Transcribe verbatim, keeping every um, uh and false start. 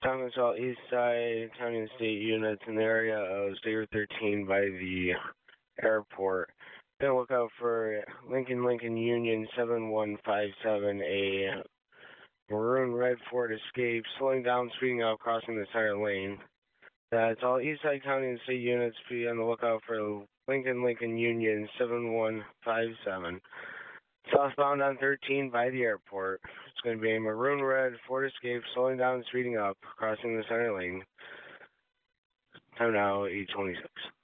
Thomas all East Side County and State units in the area of State Route thirteen by the airport. Then look out for Lincoln Lincoln Union seven one five seven, a maroon red Ford Escape, slowing down, speeding up, crossing the center lane. That's all East Side County and State units. Be on the lookout for Lincoln Lincoln Union seven one five seven. Southbound on thirteen by the airport. It's going to be a maroon red Ford Escape, slowing down and speeding up, crossing the center lane. Time now, eight twenty-six.